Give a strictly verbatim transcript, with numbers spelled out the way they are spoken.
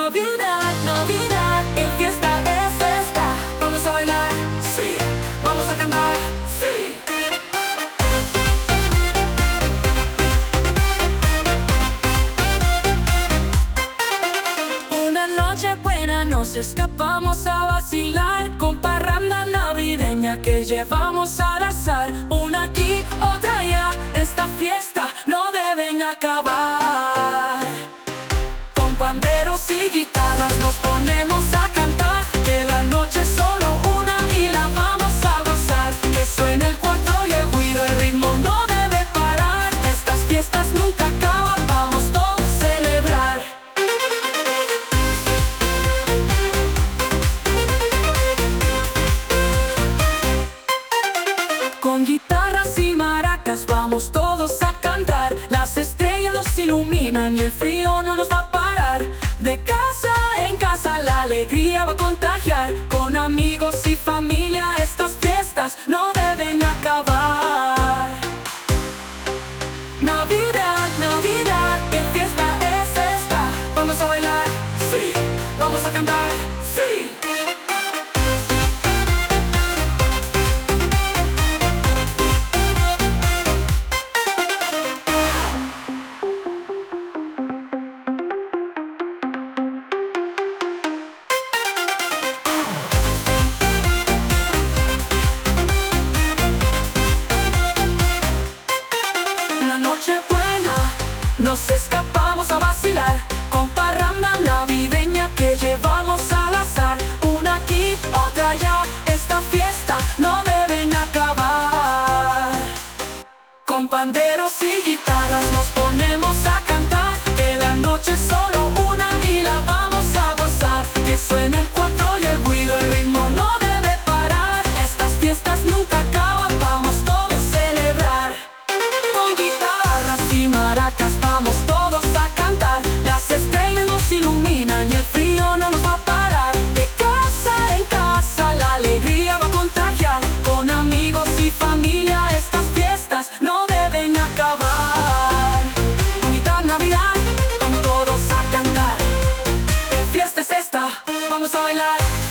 Navidad, Navidad, en fiesta es esta. Vamos a bailar, sí, vamos a cantar, sí. Una noche buena nos escapamos a vacilar, con parranda navideña que llevamos al azar. Una aquí, otra allá, esta fiesta no deben acabar. Con panderos y guitarras nos ponemos a cantar, que la noche es solo una y la vamos a gozar. Que suene el cuatro y el güiro, el ritmo no debe parar. Estas fiestas nunca acaban, vamos todos a celebrar. Con guitarras y maracas vamos todos a cantar. Las estrellas nos iluminan y el frío no nos va a parar. De casa en casa la alegría va a contagiar. Con amigos y familia estas fiestas no deben acabar. Navidad, Navidad, ¿qué fiesta es esta? Vamos a bailar, sí, vamos a cantar, sí. Nochebuena, nos escapamos a vacilar, con parranda navideña que llevamos al azar. Una aquí, otra allá, esta fiesta no deben acabar. Con panderos y guitarras nos ponemos a cantar, que la noche es solo una y la vamos a gozar. Que suene el cuatro y el güiro, el ritmo no debe parar. Estas fiestas nunca acaban, vamos todos a celebrar. Con guitarras y maracas vamos todos a cantar. Las estrellas nos iluminan y el frío no nos va a parar. De casa en casa la alegría va a contagiar. Con amigos y familia estas fiestas no deben acabar. Bonita Navidad, vamos todos a cantar. ¿Qué fiesta es esta? Vamos a bailar.